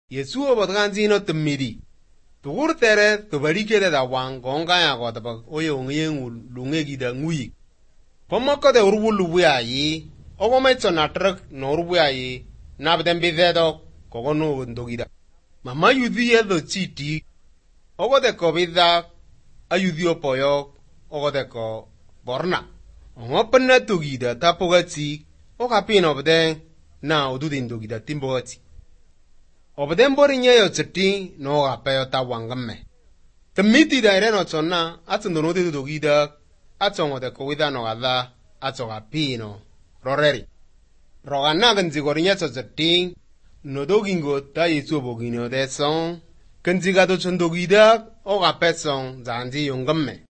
Yesu obotganzi no tumidi. Tugur tere tubarike da wang gonga ya go taba oyo ngiyengu lungegi da ngui. Pomako de urbulu buyayi. Ogo metso na truk no urbuyayi. Nabden bidedo kogono ndogida. Mama yudhi edo chiti. Ogo de kobida ayudhi opoyo. Ogo de ko borna. Ngopena tugida tapogati. Oga pin obden na ududin dogida timbogati. Obden bori nyeyo chiti no ga peyo ta wangame. Temiti da ireno chona atundono de dogida achongo de kowida no gada achoga pino roreri. Rogana ganzigorinya choti no dogingo ta Yesu bogino de son. Kanziga do chondogida oga pesong zanzi yongame.